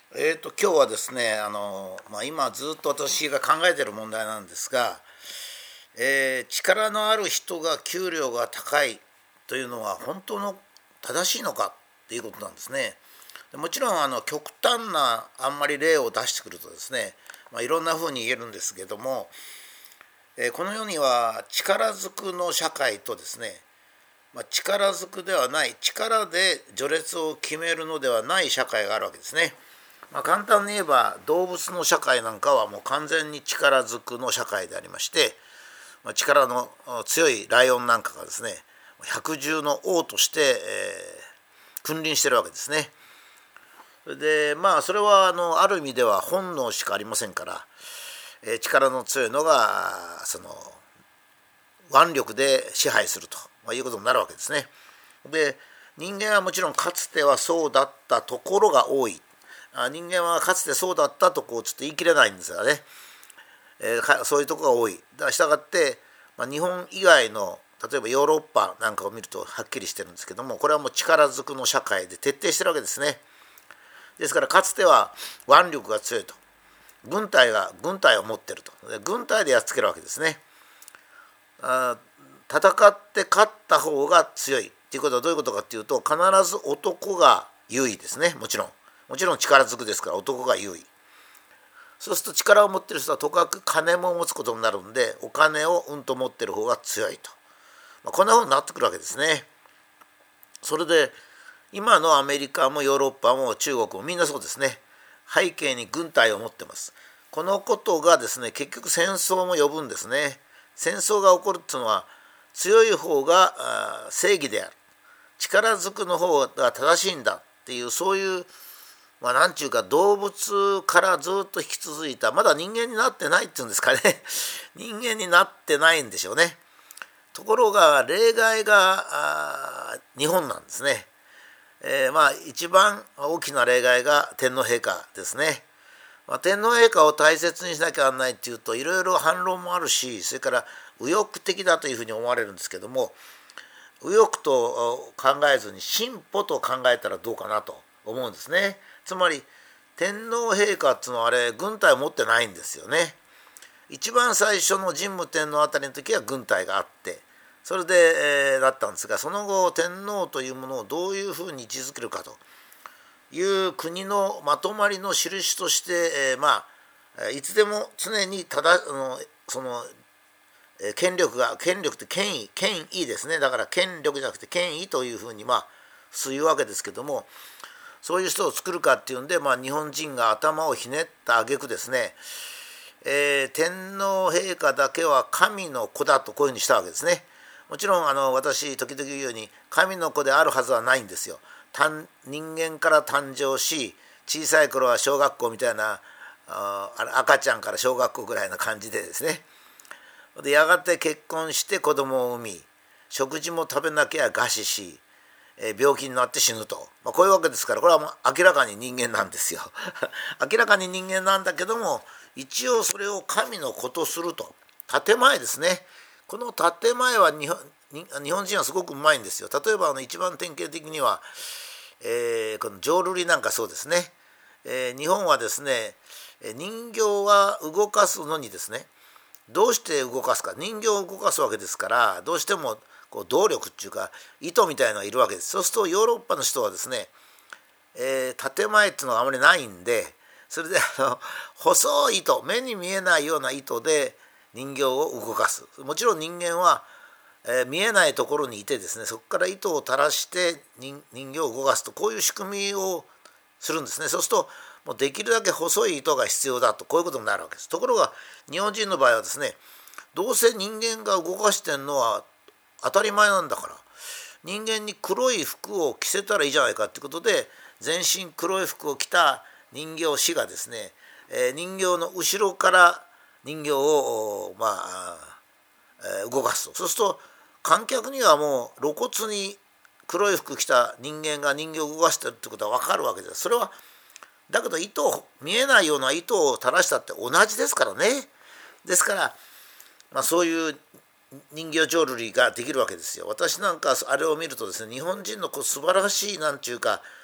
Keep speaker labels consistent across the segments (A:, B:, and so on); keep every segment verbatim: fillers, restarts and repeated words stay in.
A: えーと、今日はですね、あの、まあ、今ずっと私が考えている問題なんですが、えー力のある人が給料が高いというのは本当の正しいのかっていうことなんですね。でもちろんあの極端なあんまり例を出してくるとですね、まあ、いろんなふうに言えるんですけども、えーこの世には力ずくの社会とですね、まあ、力ずくではない力で序列を決めるのではない社会があるわけですね。まあ、簡単に言えば動物の社会なんかはもう完全に力ずくの社会でありまして、まあ、力の強いライオンなんかがですね百獣の王として、えー君臨してるわけですね。でまあそれはあのある意味では本能しかありませんから、えー力の強いのがその腕力で支配すると、まあ、いうことになるわけですね。で人間はもちろんかつてはそうだったところが多い。あ人間はかつてそうだったとこうちょっと言い切れないんですがね、えーそういうところが多い。だからしたがって、まあ、日本以外の例えばヨーロッパなんかを見るとはっきりしてるんですけども、これはもう力ずくの社会で徹底してるわけですね。ですからかつては腕力が強いと、軍隊が軍隊を持ってると、軍隊でやっつけるわけですね。あ戦って勝った方が強いっていうことはどういうことかっていうと、必ず男が優位ですね。もちろんもちろん力ずくですから男が優位。そうすると力を持ってる人はとかく金も持つことになるんで、お金をうんと持ってる方が強いと、まあ、こんなふうになってくるわけですね。それで今のアメリカもヨーロッパも中国もみんなそうですね。背景に軍隊を持ってます。このことがですね結局戦争も呼ぶんですね。戦争が起こるっていうのは強い方が正義である、力ずくの方が正しいんだっていう、そういうまあなんちゅうか動物からずっと引き続いた、まだ人間になってないっていうんですかね人間になってないんでしょうね。ところが例外が日本なんですね。えー、まあ一番大きな例外が天皇陛下ですね。まあ、天皇陛下を大切にしなきゃならないっていうといろいろ反論もあるし、それから右翼的だというふうに思われるんですけども、右翼と考えずに進歩と考えたらどうかなと思うんですね。つまり天皇陛下っていうのはあれ軍隊を持ってないんですよね。一番最初の神武天皇あたりの時は軍隊があって、それで、えー、だったんですが、その後天皇というものをどういうふうに位置づけるかという国のまとまりの印として、えー、まあいつでも常にただのその権力が権力って権威権威ですね。だから権力じゃなくて権威というふうにまあ普通言うわけですけども、そういう人を作るかっていうんで、まあ、日本人が頭をひねった挙句ですね、えー、天皇陛下だけは神の子だとこういうふうにしたわけですね。もちろんあの私時々言うように神の子であるはずはないんですよ。人間から誕生し、小さい頃は小学校みたいなあ赤ちゃんから小学校ぐらいな感じでですね、でやがて結婚して子供を産み、食事も食べなきゃ餓死し、え病気になって死ぬと、まあ、こういうわけですから、これはもう明らかに人間なんですよ明らかに人間なんだけども、一応それを神の子とすると、建前ですね。この建前は日本日本人はすごくうまいんですよ。例えばあの一番典型的には、えー、この浄瑠璃なんかそうですね。えー、日本はですね、人形は動かすのにですね、どうして動かすか、人形を動かすわけですから、どうしてもこう動力っていうか糸みたいなのがいるわけです。そうするとヨーロッパの人はですね、えー、建前っていうのがあまりないんで、それであの細い糸、目に見えないような糸で人形を動かす。もちろん人間は、えー、見えないところにいてですね、そこから糸を垂らして人人形を動かすと、こういう仕組みをするんですね。そうするともうできるだけ細い糸が必要だと、こういうことになるわけです。ところが日本人の場合はですね、どうせ人間が動かしてるのは当たり前なんだから、人間に黒い服を着せたらいいじゃないかってことで、全身黒い服を着た人形師がですね、えー、人形の後ろから人形をまあ、えー、動かすと。そうすると観客にはもう露骨に黒い服着た人間が人形を動かしてるってことは分かるわけです。それはだけど糸見えないような糸を垂らしたって同じですからね。ですから、まあ、そういう人形浄瑠璃ができるわけですよ。私なんかあれを見るとですね、日本人のこう素晴らしいなんちゅうか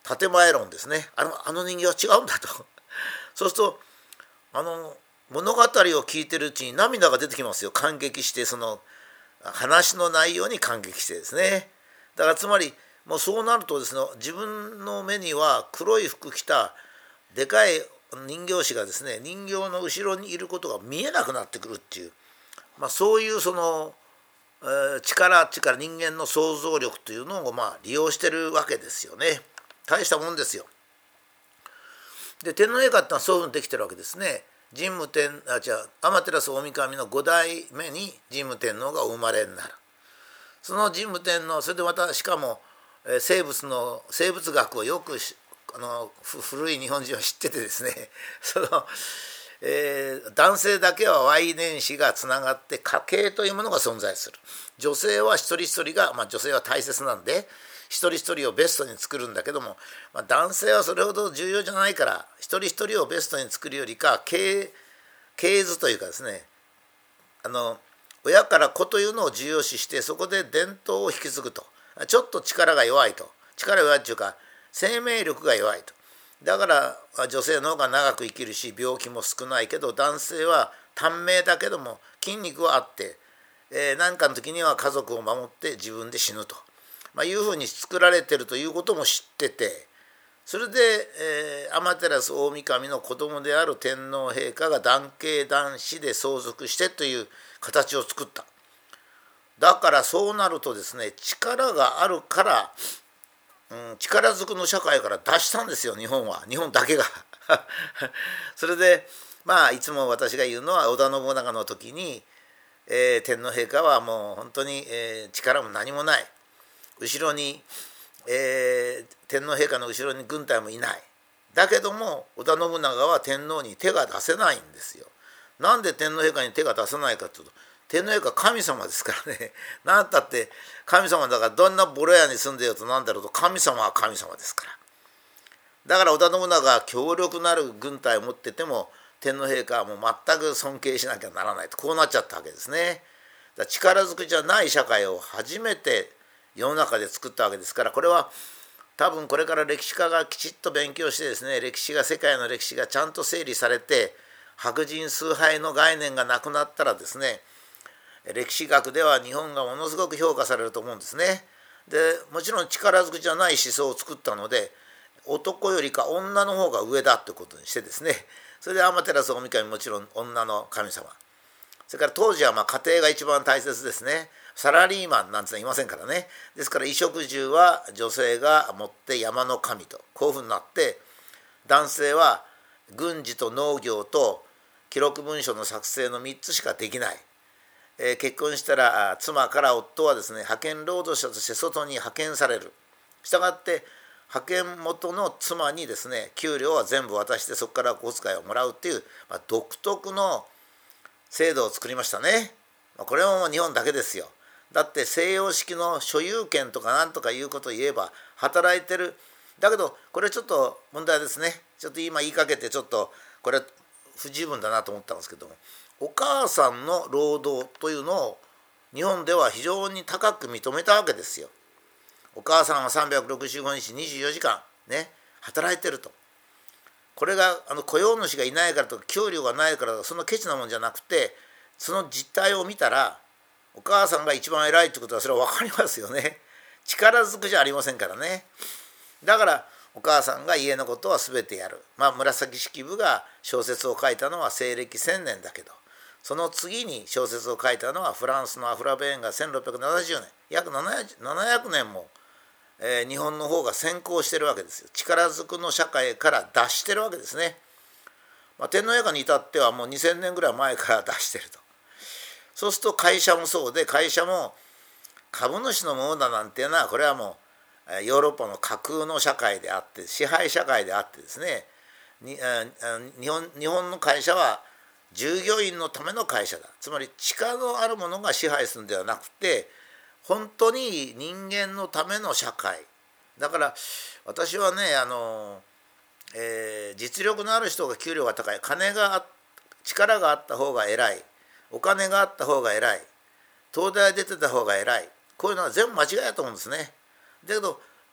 A: 建前論ですね。あのあの人間は違うんだとそうするとあの物語を聞いてるうちに涙が出てきますよ。感激して、その話の内容に感激してですね。だからつまりもうそうなるとですね、自分の目には黒い服着たでかい人形師がですね、人形の後ろにいることが見えなくなってくるっていう、まあ、そういうその、えー、力力人間の想像力というのをまあ利用してるわけですよね。大したもんですよ。で天皇陛下ってのはそういうふうにできてるわけですね。神武天あ違う天照大神のご代目に神武天皇がお生まれになる。その神武天皇、それでまたしかも、えー、生物の生物学をよくあの古い日本人は知っててですねその、えー、男性だけは ワイ 遺伝子がつながって家系というものが存在する。女性は一人一人が、まあ、女性は大切なんで一人一人をベストに作るんだけども、まあ、男性はそれほど重要じゃないから一人一人をベストに作るよりか系系図というかですね、あの親から子というのを重要視して、そこで伝統を引き継ぐと。ちょっと力が弱いと、力弱いというか生命力が弱いと。だから女性の方が長く生きるし病気も少ないけど、男性は短命だけども筋肉はあって、えー、何かの時には家族を守って自分で死ぬと、まあ、いうふうに作られてるということも知ってて、それで、えー、天照大神の子供である天皇陛下が男系男子で相続してという形を作った。だからそうなるとですね、力があるから、うん、力ずくの社会から脱したんですよ、日本は。日本だけがそれでまあいつも私が言うのは、織田信長の時に、えー、天皇陛下はもう本当に、えー、力も何もない。後ろに、えー、天皇陛下の後ろに軍隊もいない。だけども織田信長は天皇に手が出せないんですよ。なんで天皇陛下に手が出せないかというと、天皇陛下神様ですからね。なんたって神様だから、どんなボロ屋に住んでようとなんだろうと神様は神様ですから。だから織田信長が強力なる軍隊を持ってても天皇陛下はもう全く尊敬しなきゃならないと、こうなっちゃったわけですね。だ力ずくじゃない社会を初めて世の中で作ったわけですから、これは多分これから歴史家がきちっと勉強してですね、歴史が世界の歴史がちゃんと整理されて、白人崇拝の概念がなくなったらですね、歴史学では日本がものすごく評価されると思うんですね。でもちろん力ずくじゃない思想を作ったので、男よりか女の方が上だということにしてですね、それで天照大神もちろん女の神様、それから当時はまあ家庭が一番大切ですね。サラリーマンなんてのはいませんからね。ですから衣食住は女性が持って山の神と、こういうふうになって、男性は軍事と農業と記録文書の作成のみっつしかできない。えー、結婚したら妻から夫はですね、派遣労働者として外に派遣される。したがって派遣元の妻にですね、給料は全部渡してそこから小遣いをもらうっていう、まあ、独特の制度を作りましたね。まあ、これはもう日本だけですよ。だって西洋式の所有権とかなんとかいうことを言えば働いてる。だけどこれちょっと問題ですね。ちょっと今言いかけてちょっとこれ不十分だなと思ったんですけども、お母さんの労働というのを日本では非常に高く認めたわけですよ。お母さんはさんびゃくろくじゅうごにちにじゅうよじかんね働いてると。これがあの雇用主がいないからとか給料がないからとか、そんなケチなもんじゃなくて、その実態を見たらお母さんが一番偉いってことはそれは分かりますよね。力ずくじゃありませんからね。だからお母さんが家のことは全てやる。まあ紫式部が小説を書いたのは西暦せんねんだけど、その次に小説を書いたのはフランスのアフラベーンがせんろっぴゃくななじゅうねん、約ななひゃくねんも、えー、日本の方が先行してるわけですよ。力ずくの社会から脱してるわけですね。まあ、天皇陛下に至ってはもうにせんねんぐらい前から脱してると。そうすると会社もそうで、会社も株主のものだなんていうのはこれはもうヨーロッパの架空の社会であって、支配社会であってですね、に日本日本の会社は従業員のための会社だ。つまり力のあるものが支配するんではなくて、本当に人間のための社会だから、私はねあの、えー、実力のある人が給料が高い、金が力があった方が偉い、お金があった方が偉い、東大出てた方が偉い、こういうのは全部間違いだと思うんですね。だけど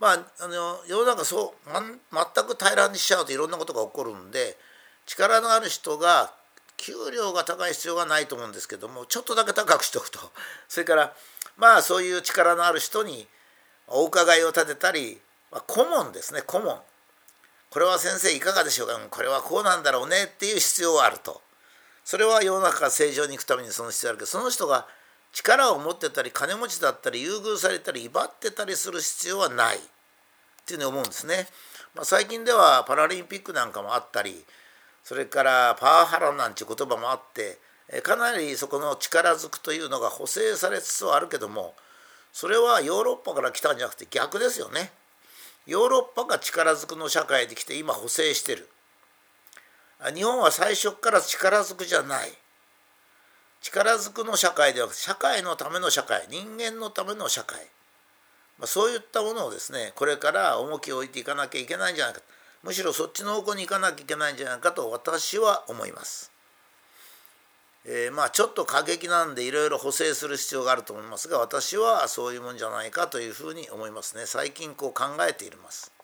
A: まあ、あの世の中そう、ま、全く平らにしちゃうといろんなことが起こるんで、力のある人が給料が高い必要がないと思うんですけども、ちょっとだけ高くしておくと。それからまあそういう力のある人にお伺いを立てたり、まあ、顧問ですね、顧問。これは先生いかがでしょうか、これはこうなんだろうねっていう必要はあると。それは世の中が正常に行くためにその必要あるけど、その人が力を持ってたり金持ちだったり優遇されたり威張ってたりする必要はないっていうふうに思うんですね。まあ、最近ではパラリンピックなんかもあったり、それからパワハラなんていう言葉もあって、かなりそこの力ずくというのが補正されつつはあるけども、それはヨーロッパから来たんじゃなくて逆ですよね。ヨーロッパが力ずくの社会で来て今補正してる。日本は最初から力ずくじゃない。力ずくの社会ではなく社会のための社会、人間のための社会、まあ、そういったものをですね、これから重きを置いていかなきゃいけないんじゃないか、むしろそっちの方向に行かなきゃいけないんじゃないかと私は思います。えー、まあちょっと過激なんでいろいろ補正する必要があると思いますが、私はそういうもんじゃないかというふうに思いますね。最近こう考えています。